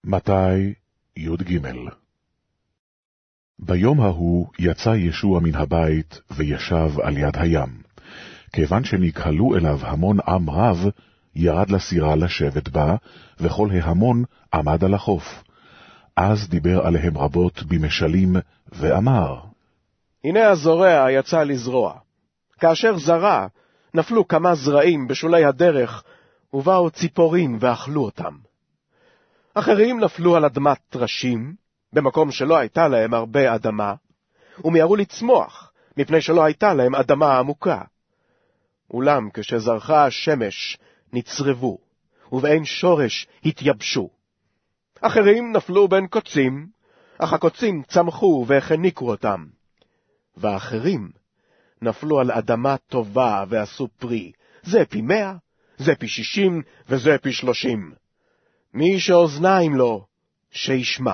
מתי י"ג. ביום ההוא יצא ישוע מן הבית וישב על יד הים. כיוון שנקהלו אליו המון עם רב, ירד לסירה לשבת בה, וכל ההמון עמד על החוף. אז דיבר עליהם רבות במשלים, ואמר, הנה הזורע יצא לזרוע. כאשר זרע, נפלו כמה זרעים בשולי הדרך, ובאו ציפורים ואכלו אותם. אחרים נפלו על אדמת טרשים, במקום שלא הייתה להם הרבה אדמה, ומיהרו לצמוח, מפני שלא הייתה להם אדמה עמוקה. אולם כשזרחה השמש נצרבו, ובאין שורש התייבשו. אחרים נפלו בין קוצים, אך הקוצים צמחו והחניקו אותם. ואחרים נפלו על אדמה טובה ועשו פרי, זה פי 100, זה פי 60 וזה פי 30. מי שאוזניים לו, שישמע.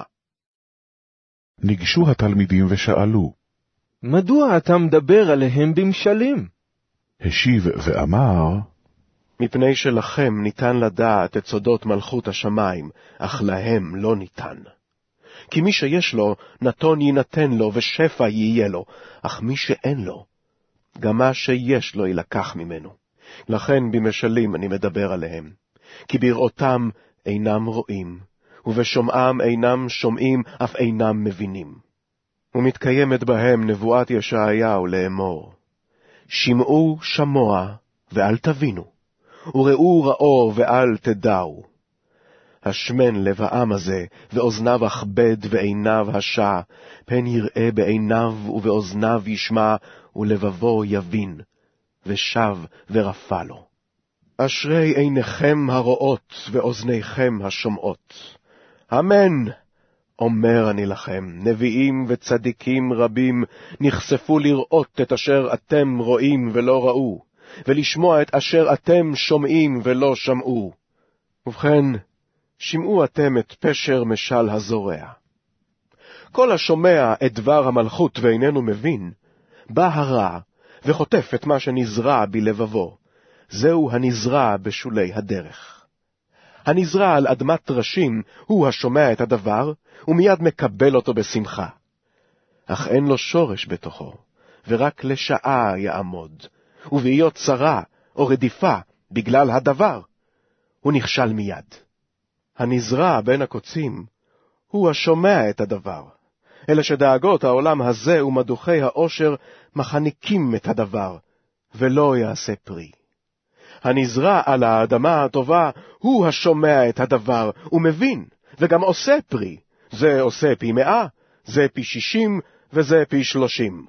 ניגשו התלמידים ושאלו, מדוע אתה מדבר עליהם במשלים? השיב ואמר, מפני שלכם ניתן לדעת את סודות מלכות השמיים, אך להם לא ניתן. כי מי שיש לו, נתון יינתן לו, ושפע יהיה לו, אך מי שאין לו, גם מה שיש לו ילקח ממנו. לכן במשלים אני מדבר עליהם. כי בראותם אינם רואים, ובשומעם אינם שומעים, אף אינם מבינים. ומתקיימת בהם נבואת ישעיהו לאמור, שמעו שמוע ואל תבינו, וראו ראו ואל תדעו. השמן לב העם הזה, ואוזניו אכבד ועיניו השע, פן יראה בעיניו ובאוזניו ישמע, ולבבו יבין, ושב ורפא לו. אשרי עיניכם הרואות ואוזניכם השומעות. אמן, אומר אני לכם, נביאים וצדיקים רבים נחשפו לראות את אשר אתם רואים ולא ראו, ולשמוע את אשר אתם שומעים ולא שמעו. ובכן, שמעו אתם את פשר משל הזורע. כל השומע את דבר המלכות ואיננו מבין, בא הרע וחוטף את מה שנזרע בלבבו. זהו הנזרע בשולי הדרך. הנזרע על אדמת טרשים הוא השומע את הדבר, ומיד מקבל אותו בשמחה. אך אין לו שורש בתוכו, ורק לשעה יעמוד, ובהיות צרה או רדיפה בגלל הדבר, הוא נכשל מיד. הנזרע בין הקוצים הוא השומע את הדבר, אלא שדאגות העולם הזה ומדוכי העושר מחניקים את הדבר, ולא יעשה פרי. הנזרע על האדמה הטובה הוא השומע את הדבר, ומבין, וגם עושה פרי. זה עושה פי 100, זה פי 60, וזה פי 30.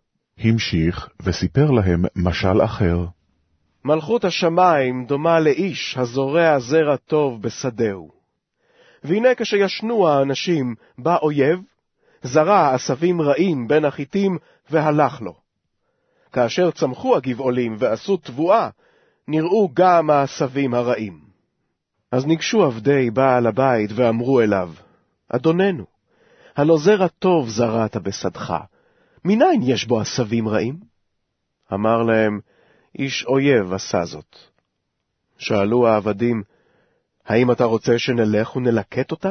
המשיך וסיפר להם משל אחר. מלכות השמיים דומה לאיש הזורע זרע טוב בשדהו. והנה כשישנו האנשים, בא אויב, זרע עשבים רעים בין החיטים, והלך לו. כאשר צמחו הגבעולים ועשו תבואה, נראו גם העשבים הרעים. אז ניגשו עבדי בעל הבית ואמרו אליו, אדוננו, הלא זרע טוב זרעת בשדך, מניין יש בו עשבים רעים? אמר להם, איש אויב עשה זאת. שאלו העבדים, האם אתה רוצה שנלך ונלקט אותם?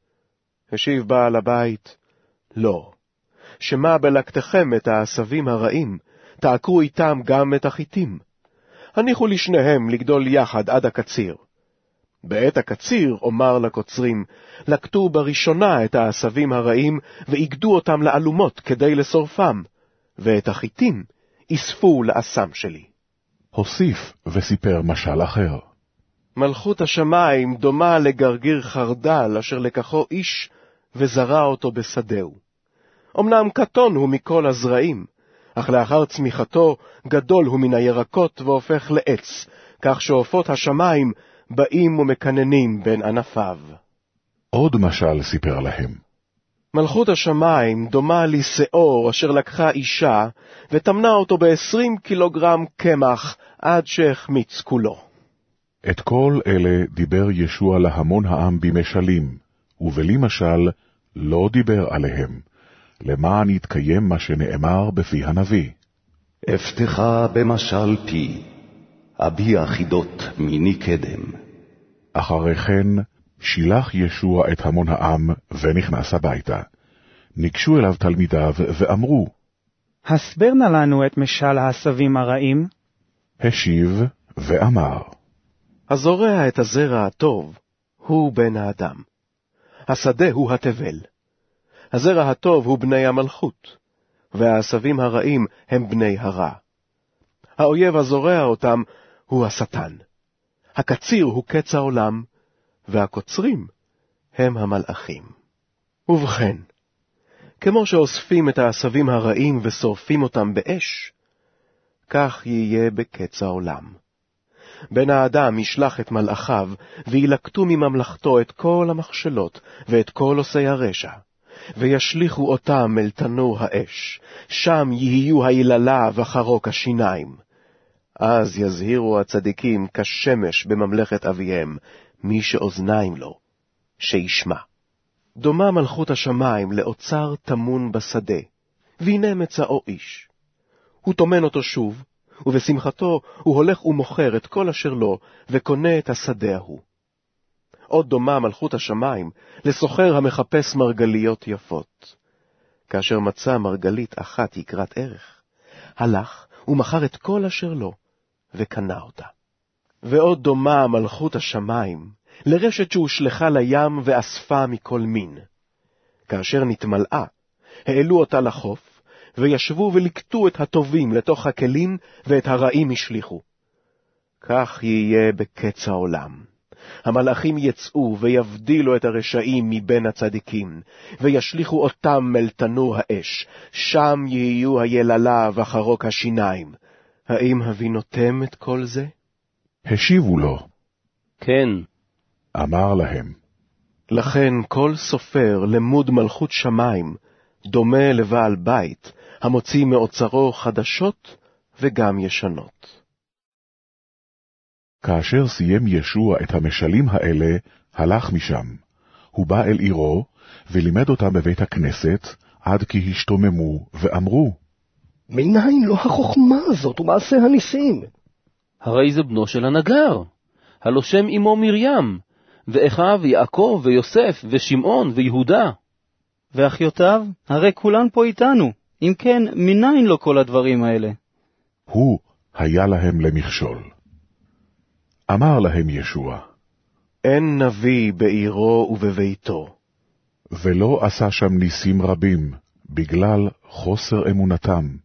השיב בעל הבית, לא, שמה בלקטכם את העשבים הרעים, תעקרו איתם גם את החיטים. הניחו לשניהם לגדול יחד עד הקציר. בעת הקציר אומר לקוצרים, לקטו בראשונה את העשבים הרעים, ואיגדו אותם לאלומות כדי לשורפם, ואת החיטים אספו לאסם שלי. הוסיף וסיפר משל אחר. מלכות השמיים דומה לגרגיר חרדל, אשר לקחו איש וזרע אותו בשדהו. אמנם קטון הוא מכל הזרעים, אך לאחר צמיחתו גדול הוא מן הירקות והופך לעץ, כך שעופות השמיים באים ומקננים בין ענפיו. עוד משל סיפר להם. מלכות השמיים דומה לשאור אשר לקחה אישה, ותמנה אותו ב20 קילוגרם קמח עד שהחמיץ כולו. את כל אלה דיבר ישוע להמון העם במשלים, ובלי משל לא דיבר עליהם, למען יתקיים מה שנאמר בפי הנביא. אפתחה במשל פי, אביע חידות מיני קדם. אחרי כן שילח ישוע את המון העם ונכנס הביתה. ניגשו אליו תלמידיו ואמרו, הסבר נא לנו את משל העשבים הרעים. השיב ואמר, הזורע את הזרע הטוב הוא בן האדם. השדה הוא התבל. הזרע הטוב הוא בני המלכות, והעשבים הרעים הם בני הרע. האויב הזורע אותם הוא השטן. הקציר הוא קץ העולם, והקוצרים הם המלאכים. ובכן, כמו שאוספים את העשבים הרעים ושורפים אותם באש, כך יהיה בקץ העולם. בן האדם ישלח את מלאכיו, וילקטו מממלכתו את כל המכשלות ואת כל עושי הרשע, וישליכו אותם אל תנור האש, שם יהיו היללה וחרוק השיניים. אז יזהירו הצדיקים כשמש בממלכת אביהם, מי שאוזניים לו, שישמע. דומה מלכות השמיים לאוצר תמון בשדה, והנה מצאו איש. הוא תומן אותו שוב, ובשמחתו הוא הולך ומוכר את כל אשר לו, וקונה את השדה ההוא. עוד דומה מלכות השמיים לסוחר המחפש מרגליות יפות. כאשר מצא מרגלית אחת יקרת ערך, הלך ומכר את כל אשר לו, וקנה אותה. ועוד דומה מלכות השמיים לרשת שהושלכה לים ואספה מכל מין. כאשר נתמלאה, העלו אותה לחוף, וישבו ולקטו את הטובים לתוך הכלים, ואת הרעים השליכו. כך יהיה בקץ העולם. המלאכים יצאו ויבדילו את הרשעים מבין הצדיקים, וישליכו אותם אל תנור האש, שם יהיו היללה וחרוק השיניים. האם הבינותם את כל זה? השיבו לו, כן. אמר להם, לכן כל סופר למוד מלכות שמיים דומה לבעל בית, המוציא מאוצרו חדשות וגם ישנות. כאשר סיים ישוע את המשלים האלה, הלך משם. הוא בא אל עירו, ולימד אותם בבית הכנסת, עד כי השתוממו ואמרו, מניין לו החוכמה הזאת ומעשה הניסים? הרי זה בנו של הנגר, הלא שם אמו מרים, ואחיו יעקב ויוסף ושמעון ויהודה. ואחיותיו, הרי כולן פה איתנו, אם כן, מניין לו כל הדברים האלה? הוא היה להם למכשול. אמר להם ישוע, אין נביא בעירו ובביתו. ולא עשה שם ניסים רבים, בגלל חוסר אמונתם.